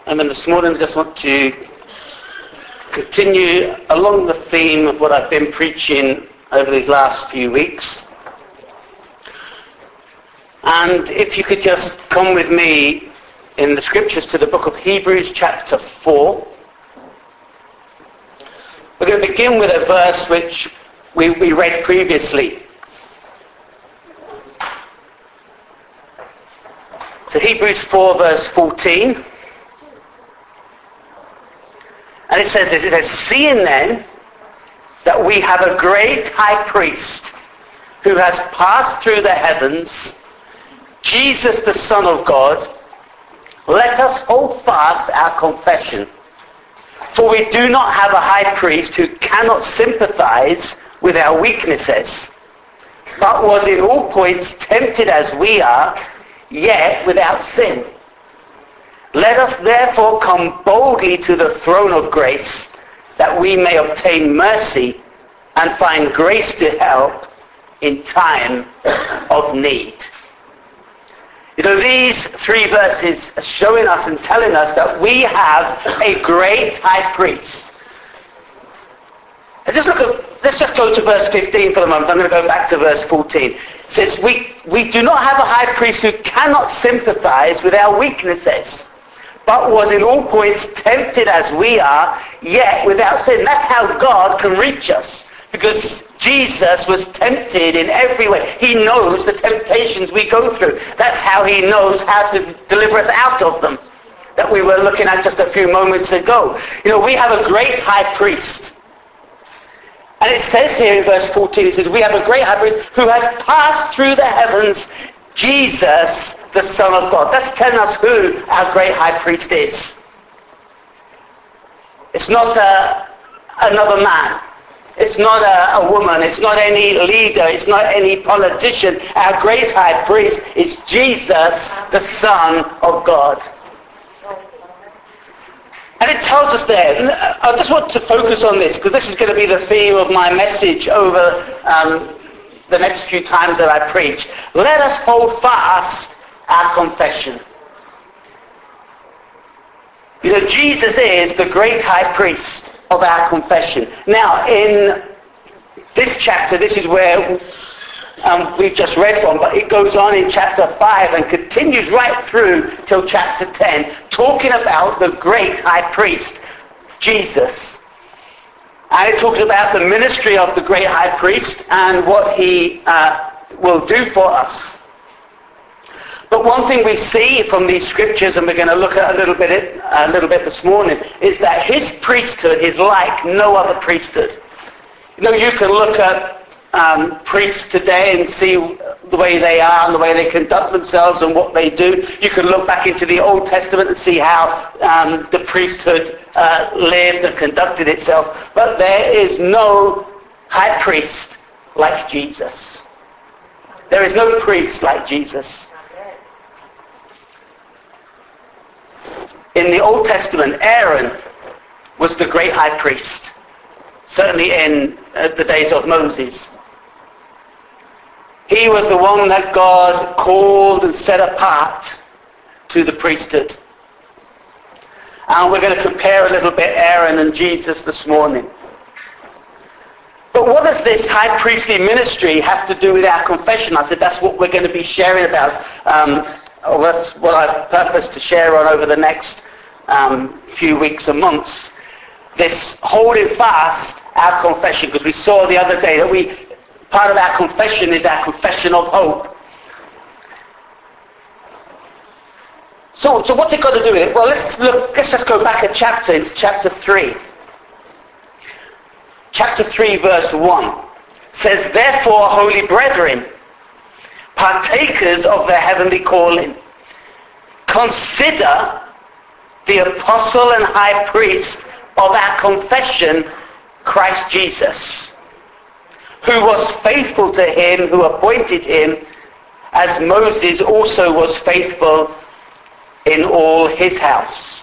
And then this morning I just want to continue along the theme of what I've been preaching over these last few weeks. And if you could just come with me in the scriptures to the book of Hebrews chapter 4. We're going to begin with a verse which we read previously. So Hebrews 4 verse 14. And it says this, it says, "Seeing then that we have a great high priest who has passed through the heavens, Jesus the Son of God, let us hold fast our confession. For we do not have a high priest who cannot sympathize with our weaknesses, but was in all points tempted as we are, yet without sin. Let us therefore come boldly to the throne of grace, that we may obtain mercy and find grace to help in time of need." You know, these three verses are showing us and telling us that we have a great high priest. And let's just go to verse 15 for the moment. I'm going to go back to verse 14. It says, we do not have a high priest who cannot sympathize with our weaknesses, but was in all points tempted as we are, yet without sin. That's how God can reach us, because Jesus was tempted in every way. He knows the temptations we go through. That's how he knows how to deliver us out of them, that we were looking at just a few moments ago. You know, we have a great high priest. And it says here in verse 14, it says, we have a great high priest who has passed through the heavens, Jesus, the Son of God. That's telling us who our great high priest is. It's not another man. It's not a woman. It's not any leader. It's not any politician. Our great high priest is Jesus, the Son of God. And it tells us there, and I just want to focus on this, because this is going to be the theme of my message over the next few times that I preach. Let us hold fast our confession. You know, Jesus is the great high priest of our confession. Now, in this chapter, this is where we've just read from, but it goes on in chapter 5 and continues right through till chapter 10, talking about the great high priest, Jesus. And it talks about the ministry of the great high priest and what he will do for us. But one thing we see from these scriptures, and we're going to look at a little bit this morning, is that his priesthood is like no other priesthood. You know, you can look at priests today and see the way they are and the way they conduct themselves and what they do. You can look back into the Old Testament and see how the priesthood lived and conducted itself. But there is no high priest like Jesus. There is no priest like Jesus. In the Old Testament, Aaron was the great high priest, certainly in the days of Moses. He was the one that God called and set apart to the priesthood. And we're going to compare a little bit Aaron and Jesus this morning. But what does this high priestly ministry have to do with our confession? I said that's what we're going to be sharing about. That's what I've purposed to share on over the next few weeks and months. This holding fast our confession, because we saw the other day that part of our confession is our confession of hope. So what's it got to do with it? Well, let's just go back a chapter, into chapter 3. Chapter 3 verse 1 says, "Therefore, holy brethren, partakers of the heavenly calling, consider the apostle and high priest of our confession, Christ Jesus, who was faithful to him who appointed him, as Moses also was faithful in all his house."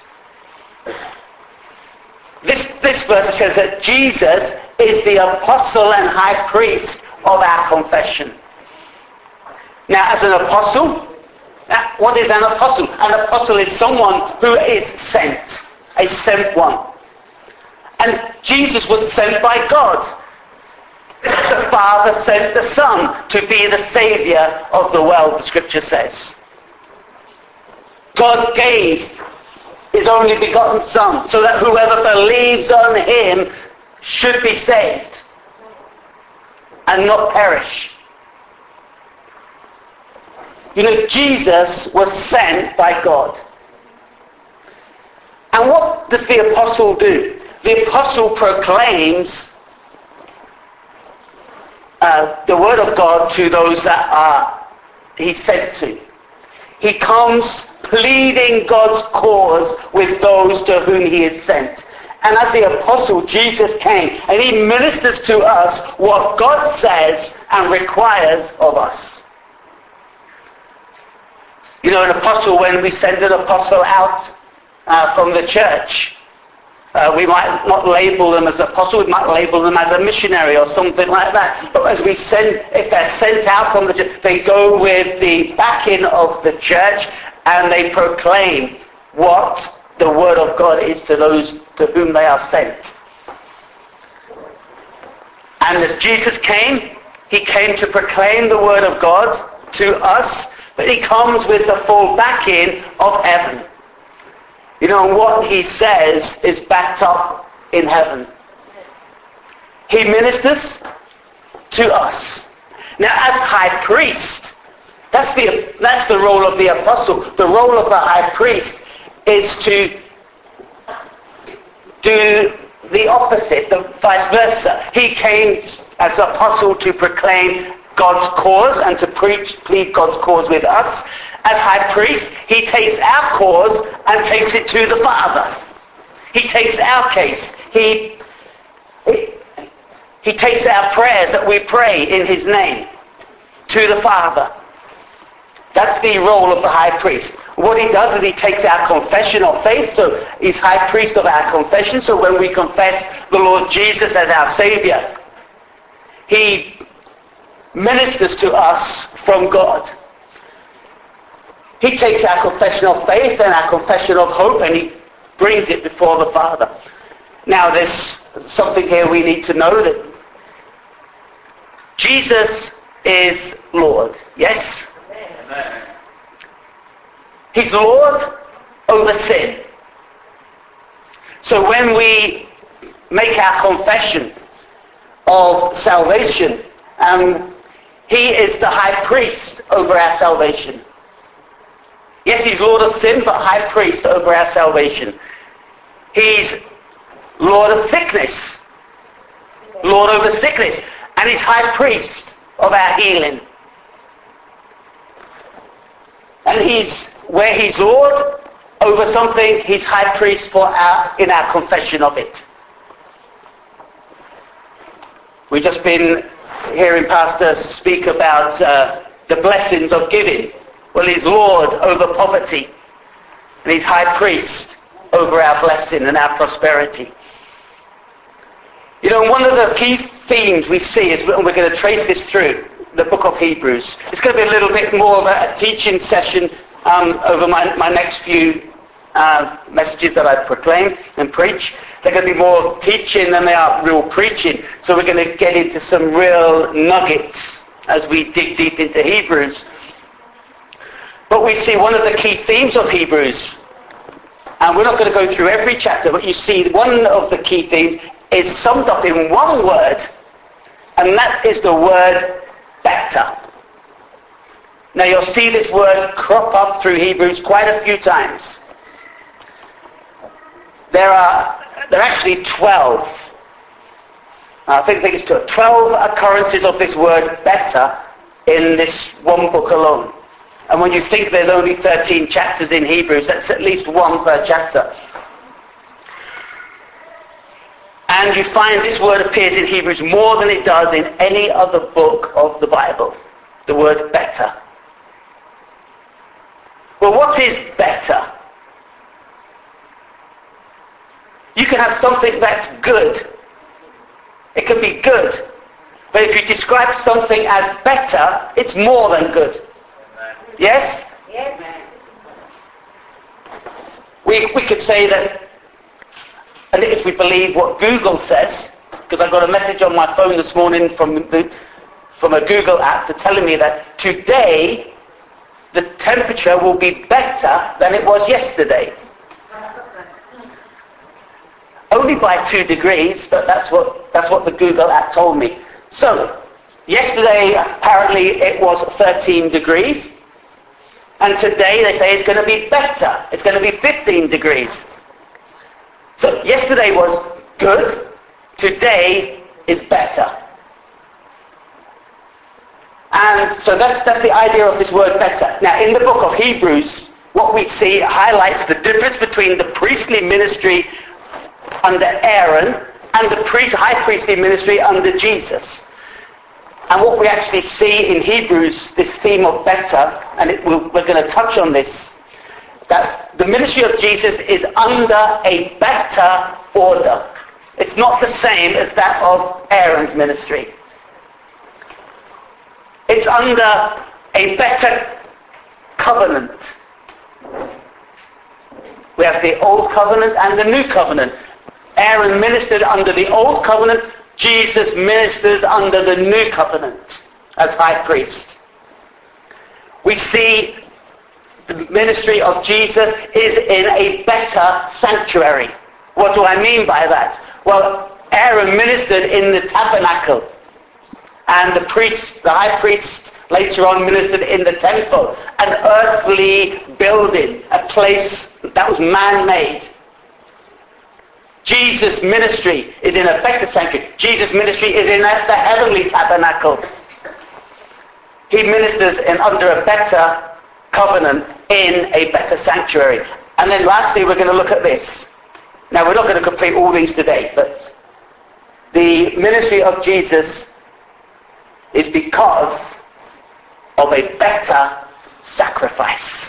This verse says that Jesus is the apostle and high priest of our confession. Now, as an apostle, What is an apostle? An apostle is someone who is sent, a sent one. And Jesus was sent by God. The Father sent the Son to be the Savior of the world, the Scripture says. God gave his only begotten Son so that whoever believes on him should be saved and not perish. You know, Jesus was sent by God. And what does the apostle do? The apostle proclaims the word of God to those that he's sent to. He comes pleading God's cause with those to whom he is sent. And as the apostle, Jesus came and he ministers to us what God says and requires of us. You know, an apostle, when we send an apostle out from the church, we might not label them as apostle, we might label them as a missionary or something like that. But as we send, if they're sent out from the church, they go with the backing of the church and they proclaim what the word of God is to those to whom they are sent. And as Jesus came, he came to proclaim the word of God to us, but he comes with the full backing of heaven. You know, what he says is backed up in heaven. He ministers to us. Now, as high priest, that's the role of the apostle. The role of the high priest is to do the opposite, the vice versa. He came as apostle to proclaim God's cause and to plead God's cause with us. As high priest, he takes our cause and takes it to the Father. He takes our case. He takes our prayers that we pray in his name to the Father. That's the role of the high priest. What he does is he takes our confession of faith, so he's high priest of our confession. So when we confess the Lord Jesus as our Savior, he ministers to us from God. He takes our confession of faith and our confession of hope and he brings it before the Father. Now there's something here we need to know, that Jesus is Lord. Yes? Amen. He's Lord over sin. So when we make our confession of salvation, he is the high priest over our salvation. Yes, he's Lord of sin, but high priest over our salvation. He's Lord of sickness. Lord over sickness. And he's high priest of our healing. And where he's Lord over something, he's high priest in our confession of it. We've just been hearing Pastor speak about the blessings of giving. Well, he's Lord over poverty, and he's high priest over our blessing and our prosperity. You know, one of the key themes we see is, and we're going to trace this through the book of Hebrews. It's going to be a little bit more of a teaching session over my next few messages that I proclaim and preach. They're going to be more teaching than they are real preaching. So we're going to get into some real nuggets as we dig deep into Hebrews. But we see one of the key themes of Hebrews, and we're not going to go through every chapter, but you see one of the key themes is summed up in one word, and that is the word better. Now you'll see this word crop up through Hebrews quite a few times. There are actually 12. I think it's 12 occurrences of this word better in this one book alone. And when you think there's only 13 chapters in Hebrews, that's at least one per chapter. And you find this word appears in Hebrews more than it does in any other book of the Bible. The word better. Well, what is better? You can have something that's good. It can be good. But if you describe something as better, it's more than good. Yes? We could say that, and if we believe what Google says, because I got a message on my phone this morning from a Google app telling me that today the temperature will be better than it was yesterday. Only by 2 degrees, but that's what the Google app told me. So, yesterday apparently it was 13 degrees, and today they say it's going to be better. It's going to be 15 degrees. So yesterday was good, today is better. And so that's the idea of this word better. Now in the book of Hebrews, what we see highlights the difference between the priestly ministry under Aaron and the high priestly ministry under Jesus. And what we actually see in Hebrews, this theme of better, and we're going to touch on this, that the ministry of Jesus is under a better order. It's not the same as that of Aaron's ministry. It's under a better covenant. We have the old covenant and the new covenant. Aaron ministered under the old covenant. Jesus ministers under the new covenant as high priest. We see the ministry of Jesus is in a better sanctuary. What do I mean by that? Well, Aaron ministered in the tabernacle, and the high priest later on ministered in the temple, an earthly building, a place that was man-made. Jesus' ministry is in a better sanctuary. Jesus' ministry is in the heavenly tabernacle. He ministers under a better covenant in a better sanctuary. And then lastly, we're going to look at this. Now, we're not going to complete all these today, but the ministry of Jesus is because of a better sacrifice.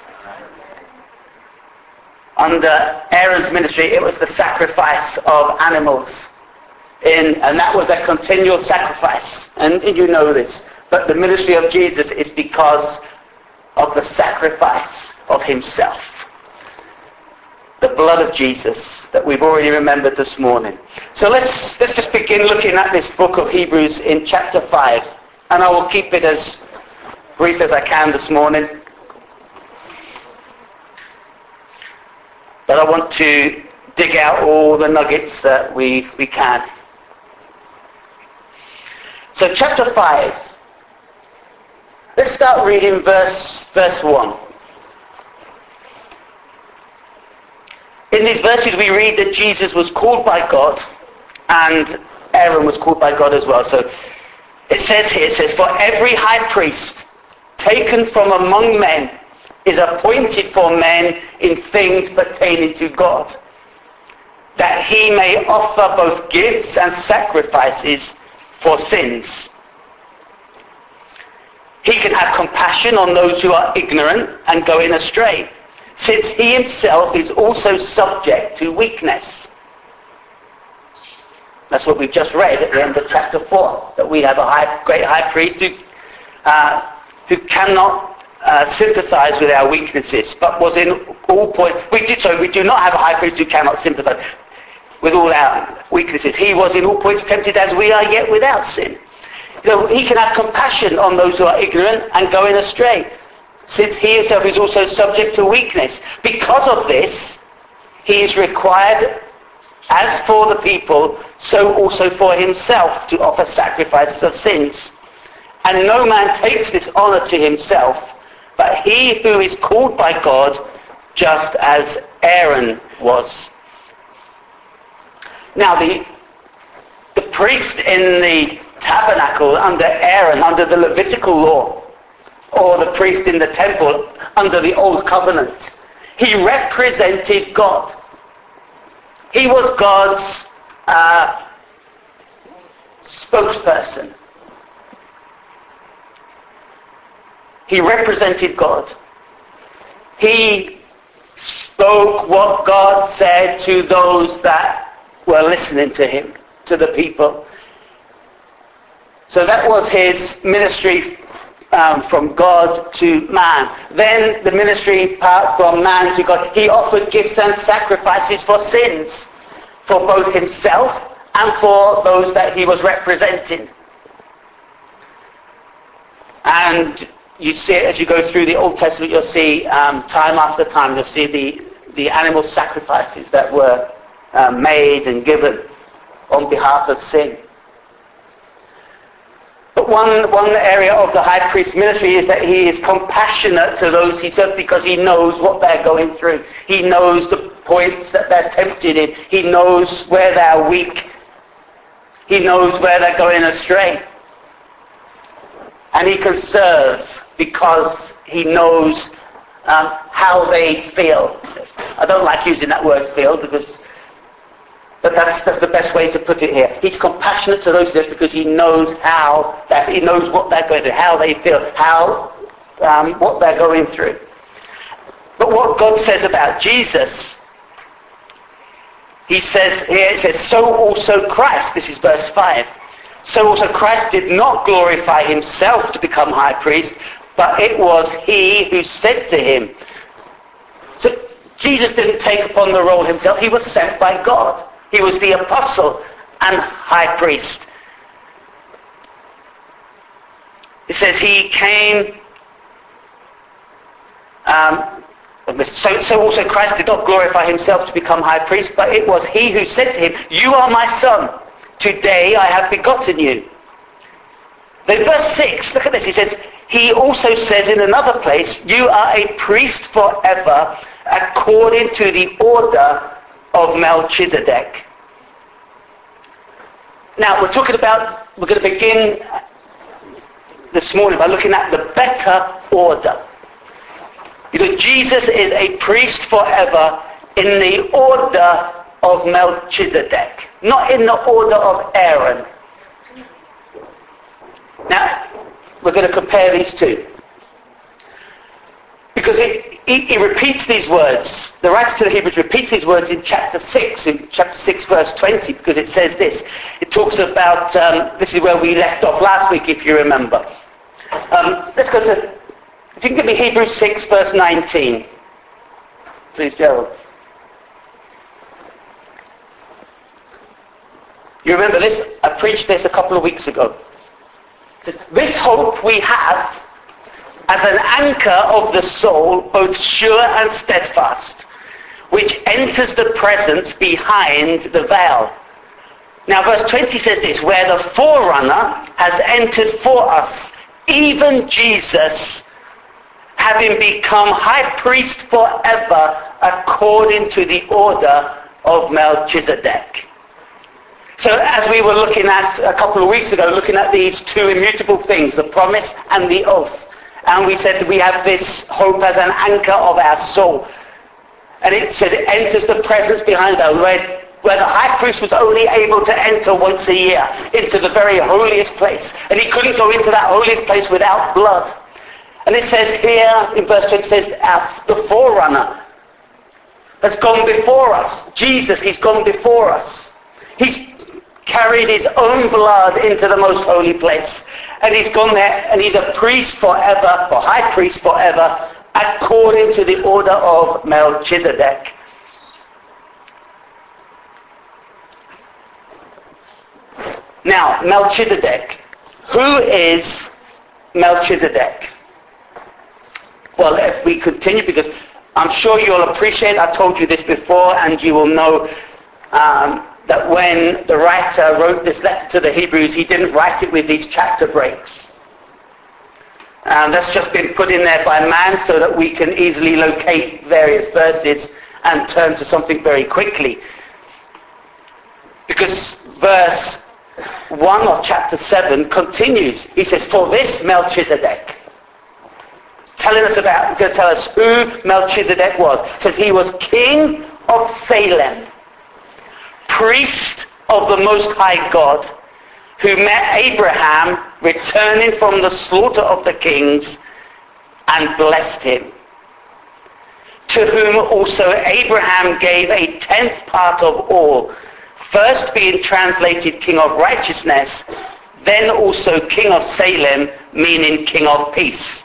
Under Aaron's ministry, it was the sacrifice of animals. And that was a continual sacrifice. And you know this. But the ministry of Jesus is because of the sacrifice of himself. The blood of Jesus that we've already remembered this morning. So let's just begin looking at this book of Hebrews in chapter 5. And I will keep it as brief as I can this morning. But I want to dig out all the nuggets that we can. So chapter 5. Let's start reading verse 1. In these verses we read that Jesus was called by God and Aaron was called by God as well. So it says here, for every high priest taken from among men is appointed for men in things pertaining to God, that he may offer both gifts and sacrifices for sins. He can have compassion on those who are ignorant and going astray, since he himself is also subject to weakness. That's what we've just read at the end of chapter 4, that we have a great high priest who cannot sympathize with our weaknesses, but was in all points. We do not have a high priest who cannot sympathize with all our weaknesses. He was in all points tempted as we are, yet without sin. So he can have compassion on those who are ignorant and going astray, since he himself is also subject to weakness. Because of this, he is required, as for the people, so also for himself, to offer sacrifices of sins. And no man takes this honor to himself, but he who is called by God, just as Aaron was. Now the priest in the tabernacle under Aaron, under the Levitical law, or the priest in the temple under the old covenant, he represented God. He was God's spokesperson. He represented God. He spoke what God said to those that were listening to him, to the people. So that was his ministry from God to man. Then the ministry part from man to God. He offered gifts and sacrifices for sins, for both himself and for those that he was representing. And you see it as you go through the Old Testament. You'll see time after time, you'll see the animal sacrifices that were made and given on behalf of sin. But one area of the high priest's ministry is that he is compassionate to those he serves, because he knows what they're going through. He knows the points that they're tempted in. He knows where they're weak. He knows where they're going astray. And he can serve because he knows how they feel. I don't like using that word feel, but that's the best way to put it here. He's compassionate to those just because he knows he knows what they're going through, how they feel, what they're going through. But what God says about Jesus, he says here, it says, so also Christ, this is verse 5, so also Christ did not glorify himself to become high priest, but it was he who said to him. So Jesus didn't take upon the role himself. He was sent by God. He was the apostle and high priest. It says he came, so also Christ did not glorify himself to become high priest, but it was he who said to him, you are my son, today I have begotten you. Then verse 6, look at this, he also says in another place, you are a priest forever according to the order of Melchizedek. Now we're going to begin this morning by looking at the better order. Jesus is a priest forever in the order of Melchizedek, not in the order of Aaron. Now we're going to compare these two, because he repeats these words. The writer to the Hebrews repeats these words in chapter 6 verse 20, because it says this. It talks about, this is where we left off last week, if you remember. Let's go to, if you can give me Hebrews 6 verse 19. Please, Gerald. You remember this? I preached this a couple of weeks ago. This hope we have as an anchor of the soul, both sure and steadfast, which enters the presence behind the veil. Now verse 20 says this, where the forerunner has entered for us, even Jesus, having become high priest forever according to the order of Melchizedek. So as we were looking at a couple of weeks ago, looking at these two immutable things, the promise and the oath, and we said we have this hope as an anchor of our soul. And it says it enters the presence behind us, where the high priest was only able to enter once a year into the very holiest place. And he couldn't go into that holiest place without blood. And it says here in verse 20, it says the forerunner has gone before us. Jesus, he's gone before us. He's carried his own blood into the most holy place. And he's gone there, and he's a priest forever, or high priest forever, according to the order of Melchizedek. Now, Melchizedek. Who is Melchizedek? Well, if we continue, because I'm sure you'll appreciate, I've told you this before, and you will know that when the writer wrote this letter to the Hebrews, he didn't write it with these chapter breaks. That's just been put in there by man so that we can easily locate various verses and turn to something very quickly. Because verse 1 of chapter 7 continues. He says, for this Melchizedek, going to tell us who Melchizedek was. It says he was king of Salem, priest of the Most High God, who met Abraham returning from the slaughter of the kings and blessed him, to whom also Abraham gave a 10th part of all, first being translated king of righteousness, then also king of Salem, meaning King of Peace.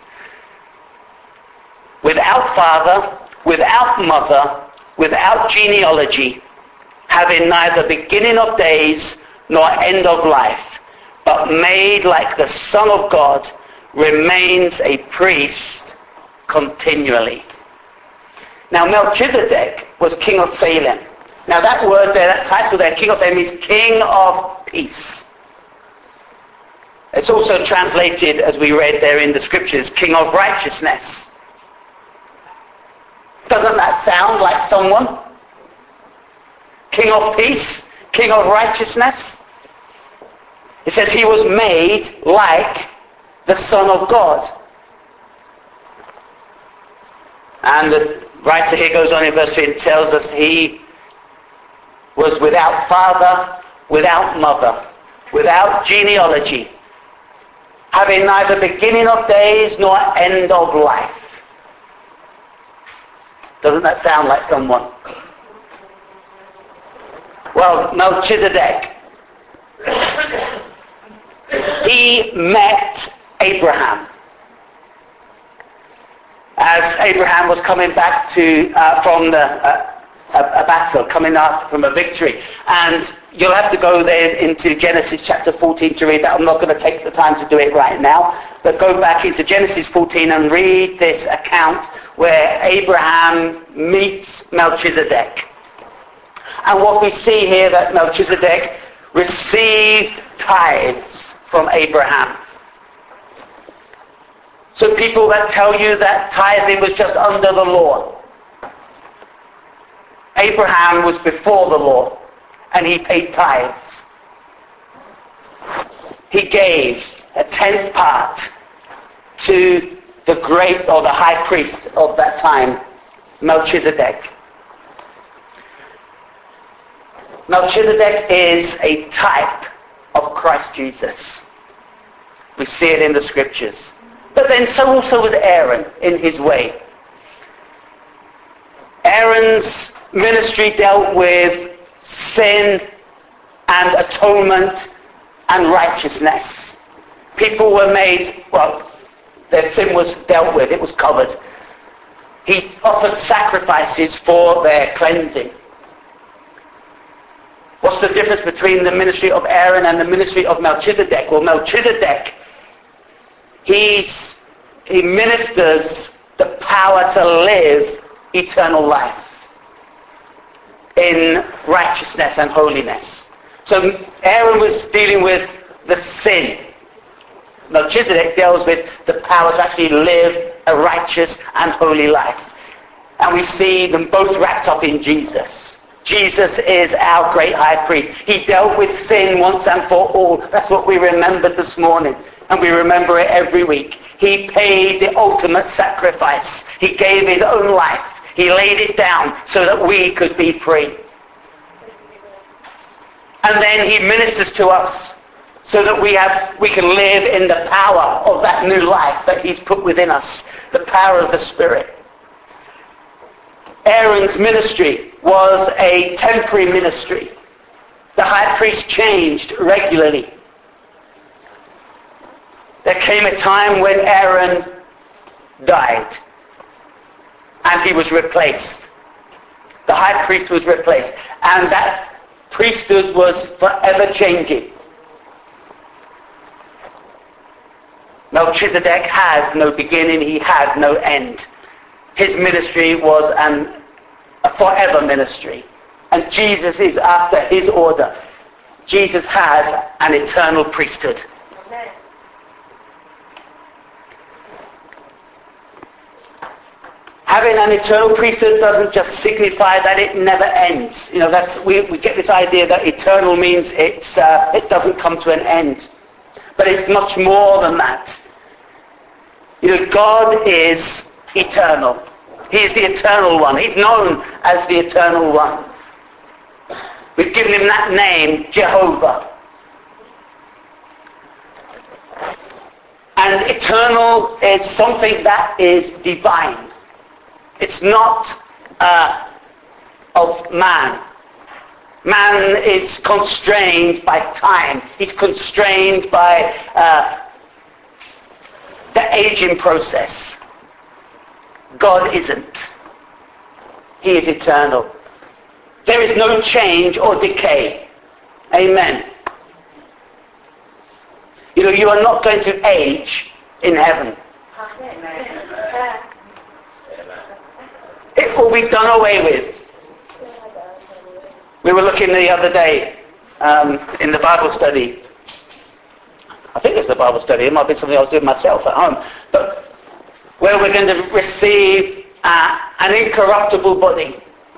Without father, without mother, without genealogy, having neither beginning of days nor end of life, but made like the Son of God, remains a priest continually. Now Melchizedek was king of Salem. Now that word there, that title there, king of Salem, means king of peace. It's also translated, as we read there in the scriptures, king of righteousness. Doesn't that sound like someone? King of peace, king of righteousness. It says he was made like the Son of God. And the writer here goes on in verse 3 and tells us he was without father, without mother, without genealogy, having neither beginning of days nor end of life. Doesn't that sound like someone? Well, Melchizedek, he met Abraham as Abraham was coming back from a battle, coming up from a victory. And you'll have to go there into Genesis chapter 14 to read that. I'm not going to take the time to do it right now, but go back into Genesis 14 and read this account where Abraham meets Melchizedek. And what we see here, that Melchizedek received tithes from Abraham. So people that tell you that tithing was just under the law. Abraham was before the law, and he paid tithes. He gave a 10th part to the great, or the high priest of that time, Melchizedek. Melchizedek is a type of Christ Jesus. We see it in the scriptures. But then so also was Aaron in his way. Aaron's ministry dealt with sin and atonement and righteousness. People were made, well, their sin was dealt with, it was covered. He offered sacrifices for their cleansing. What's the difference between the ministry of Aaron and the ministry of Melchizedek? Well, Melchizedek, he ministers the power to live eternal life in righteousness and holiness. So Aaron was dealing with the sin. Melchizedek deals with the power to actually live a righteous and holy life. And we see them both wrapped up in Jesus. Jesus is our great high priest. He dealt with sin once and for all. That's what we remembered this morning. And we remember it every week. He paid the ultimate sacrifice. He gave his own life. He laid it down so that we could be free. And then he ministers to us so that we can live in the power of that new life that he's put within us, the power of the Spirit. Aaron's ministry was a temporary ministry. The high priest changed regularly. There came a time when Aaron died and he was replaced. The high priest was replaced, and that priesthood was forever changing. Melchizedek had no beginning, he had no end. His ministry was a forever ministry. And Jesus is after his order. Jesus has an eternal priesthood. Amen. Having an eternal priesthood doesn't just signify that it never ends. You know, we get this idea that eternal means it doesn't come to an end. But it's much more than that. You know, God is eternal. He is the eternal one. He's known as the eternal one. We've given him that name, Jehovah. And eternal is something that is divine. It's not of man. Man is constrained by time. He's constrained by the aging process. God isn't. He is eternal. There is no change or decay. Amen. You know, you are not going to age in heaven. It will be done away with. We were looking the other day in the Bible study. I think it was the Bible study. It might be something I was doing myself at home. But where we're going to receive an incorruptible body.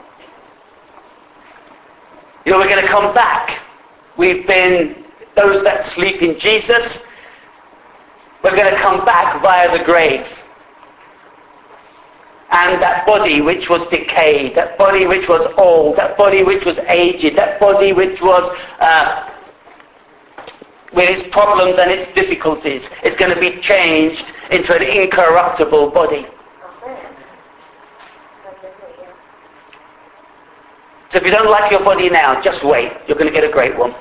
You know, we're going to come back. We've been those that sleep in Jesus. We're going to come back via the grave. And that body which was decayed, that body which was old, that body which was aged, that body which was with its problems and its difficulties, is going to be changed into an incorruptible body. So if you don't like your body now, just wait. You're going to get a great one.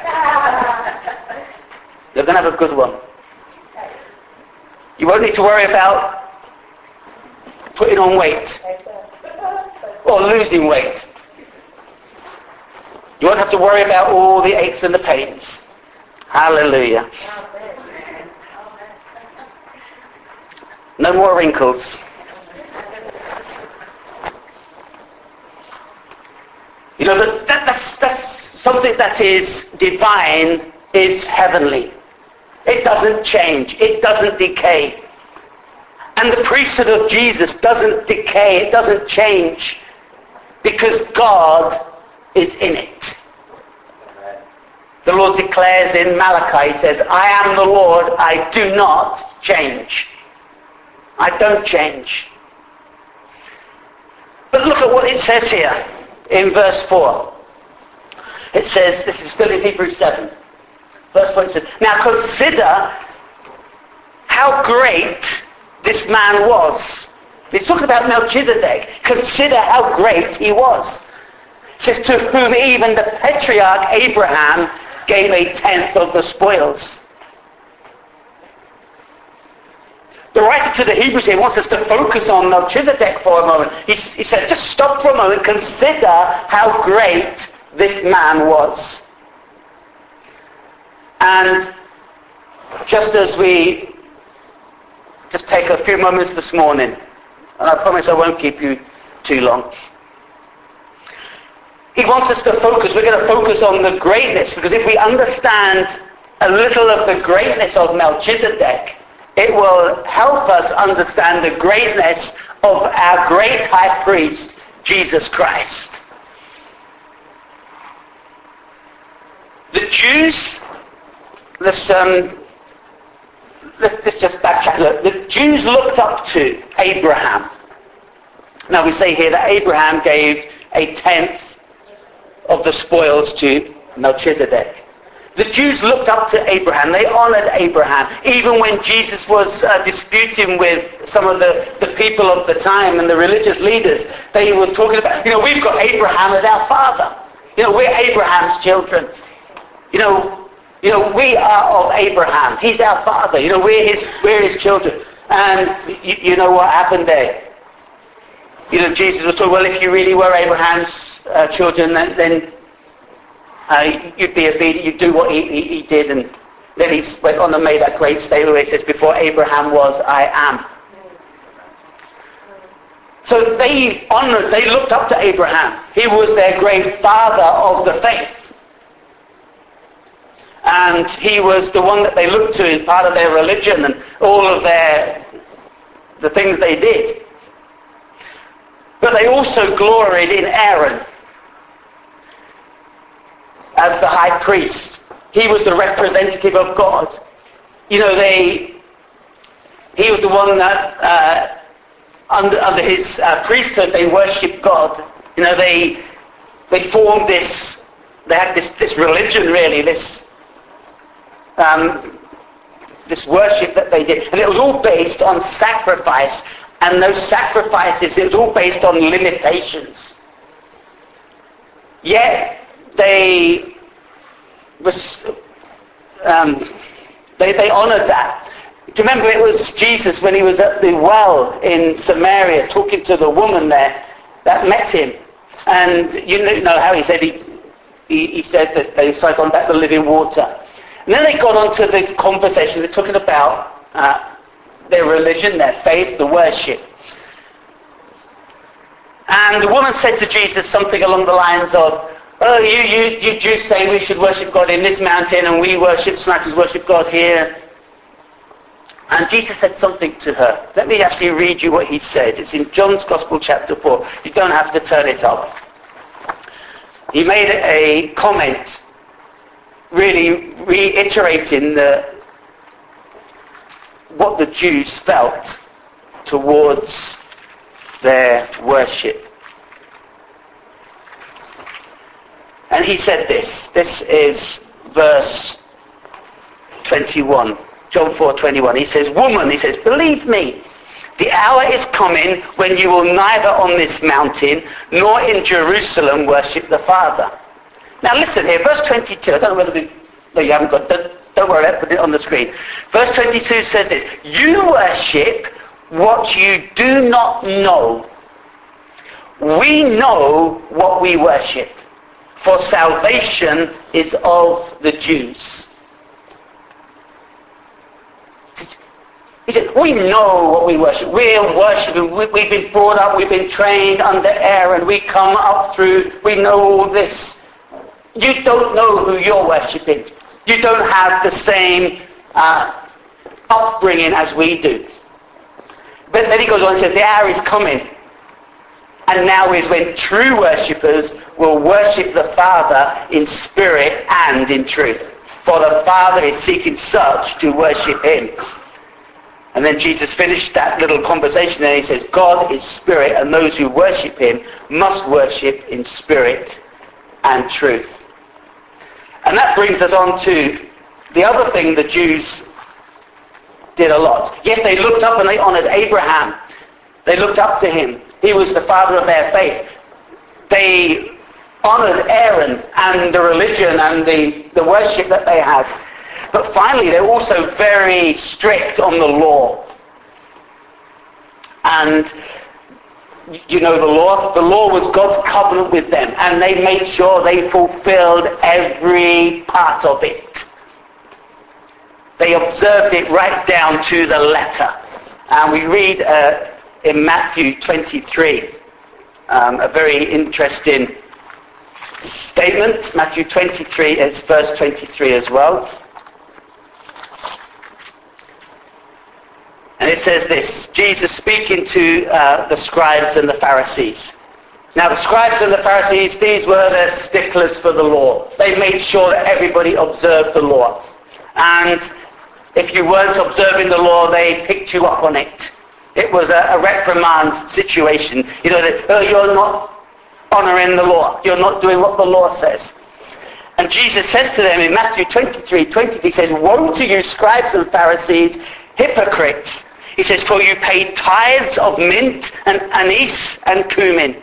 You're going to have a good one. You won't need to worry about putting on weight or losing weight. You won't have to worry about all the aches and the pains. Hallelujah. No more wrinkles. You know, that's something that is divine, is heavenly. It doesn't change. It doesn't decay. And the priesthood of Jesus doesn't decay. It doesn't change. Because God is in it. The Lord declares in Malachi, he says, I am the Lord, I do not change. I don't change. But look at what it says here in verse 4. It says, this is still in Hebrews 7. Verse 4 it says, now consider how great this man was. He's talking about Melchizedek. Consider how great he was. It says, to whom even the patriarch Abraham gave a tenth of the spoils. The writer to the Hebrews here wants us to focus on Melchizedek for a moment. He said, just stop for a moment, consider how great this man was. And just as we just take a few moments this morning, and I promise I won't keep you too long. He wants us to focus. We're going to focus on the greatness, because if we understand a little of the greatness of Melchizedek, it will help us understand the greatness of our great high priest, Jesus Christ. The Jews, let's just backtrack. Look, the Jews looked up to Abraham. Now we say here that Abraham gave a tenth of the spoils to Melchizedek. The Jews looked up to Abraham. They honored Abraham. Even when Jesus was disputing with some of the people of the time and the religious leaders, they were talking about, we've got Abraham as our father. We're Abraham's children. We are of Abraham. He's our father. We're his children. And you know what happened there? Jesus was told, well, if you really were Abraham's children, then you'd be obedient, you'd do what he did. And then he went on and made that great statement where he says, before Abraham was, I am. So they looked up to Abraham. He was their great father of the faith. And he was the one that they looked to as part of their religion and all of the things they did. But they also gloried in Aaron as the high priest. He was the representative of God. He was the one that under his priesthood they worshipped God. They formed this. They had this religion, really, this worship that they did, and it was all based on sacrifice. And those sacrifices, it was all based on limitations. Yet they honored that. Do you remember it was Jesus when he was at the well in Samaria talking to the woman there that met him? And you know how he said he said that they spoke on about the living water. And then they got on to the conversation. They're talking about their religion, their faith, the worship. And the woman said to Jesus something along the lines of, oh, you Jews say we should worship God in this mountain and we Samaritans worship God here. And Jesus said something to her. Let me actually read you what he said. It's in John's Gospel chapter 4. You don't have to turn it up. He made a comment really reiterating what the Jews felt towards their worship. And he said this. This is verse 21. John 4:21. He says, woman, he says, believe me, the hour is coming when you will neither on this mountain nor in Jerusalem worship the Father. Now listen here, verse 22. I don't know whether no, you haven't got it. Don't worry, I'll put it on the screen. Verse 22 says this, you worship what you do not know. We know what we worship, for salvation is of the Jews. He said, we know what we worship. We're worshiping. We've been brought up. We've been trained under Aaron. We come up through. We know all this. You don't know who you're worshiping. You don't have the same upbringing as we do. But then he goes on and says, the hour is coming. And now is when true worshippers will worship the Father in spirit and in truth. For the Father is seeking such to worship him. And then Jesus finished that little conversation and he says, God is spirit and those who worship him must worship in spirit and truth. And that brings us on to the other thing the Jews did a lot. Yes, they looked up and they honored Abraham. They looked up to him. He was the father of their faith. They honored Aaron and the religion and the worship that they had. But finally, they're also very strict on the law. And you know the law? The law was God's covenant with them. And they made sure they fulfilled every part of it. They observed it right down to the letter. And we read in Matthew 23 a very interesting statement. Matthew 23, it's verse 23 as well. And it says this, Jesus speaking to the scribes and the Pharisees. Now the scribes and the Pharisees, these were the sticklers for the law. They made sure that everybody observed the law. And if you weren't observing the law, they picked you up on it. It was a reprimand situation. You know, you're not honoring the law. You're not doing what the law says. And Jesus says to them in Matthew 23:20, he says, woe to you scribes and Pharisees, hypocrites. He says, for you pay tithes of mint and anise and cumin.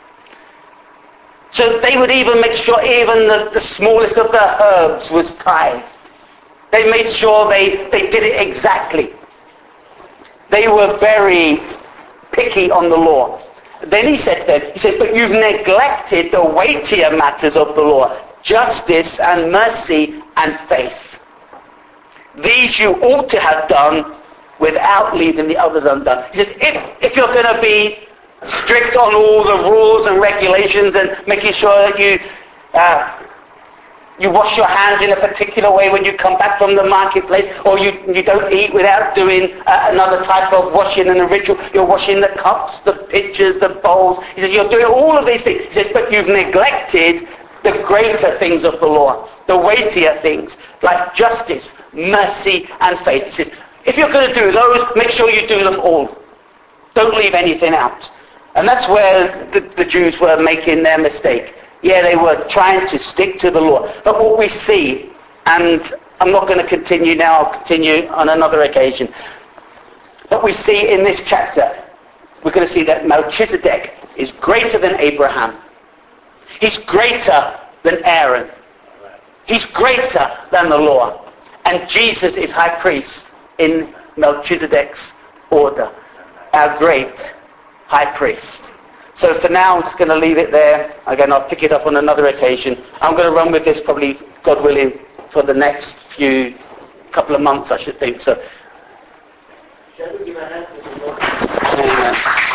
So they would even make sure even the smallest of the herbs was tithed. They made sure they did it exactly. They were very picky on the law. Then he said to them, he says, but you've neglected the weightier matters of the law, justice and mercy and faith. These you ought to have done without leaving the others undone. He says, if you're going to be strict on all the rules and regulations and making sure that you wash your hands in a particular way when you come back from the marketplace, or you don't eat without doing another type of washing and a ritual. You're washing the cups, the pitchers, the bowls. He says, you're doing all of these things. He says, but you've neglected the greater things of the law, the weightier things, like justice, mercy, and faith. He says, if you're going to do those, make sure you do them all. Don't leave anything out. And that's where the Jews were making their mistake. Yeah, they were trying to stick to the law. But what we see, and I'm not going to continue now, I'll continue on another occasion. But we see in this chapter, we're going to see that Melchizedek is greater than Abraham. He's greater than Aaron. He's greater than the law. And Jesus is high priest in Melchizedek's order, our great high priest. So for now, I'm just going to leave it there. Again, I'll pick it up on another occasion. I'm going to run with this probably, God willing, for the next couple of months, I should think. So, shall we give a hand?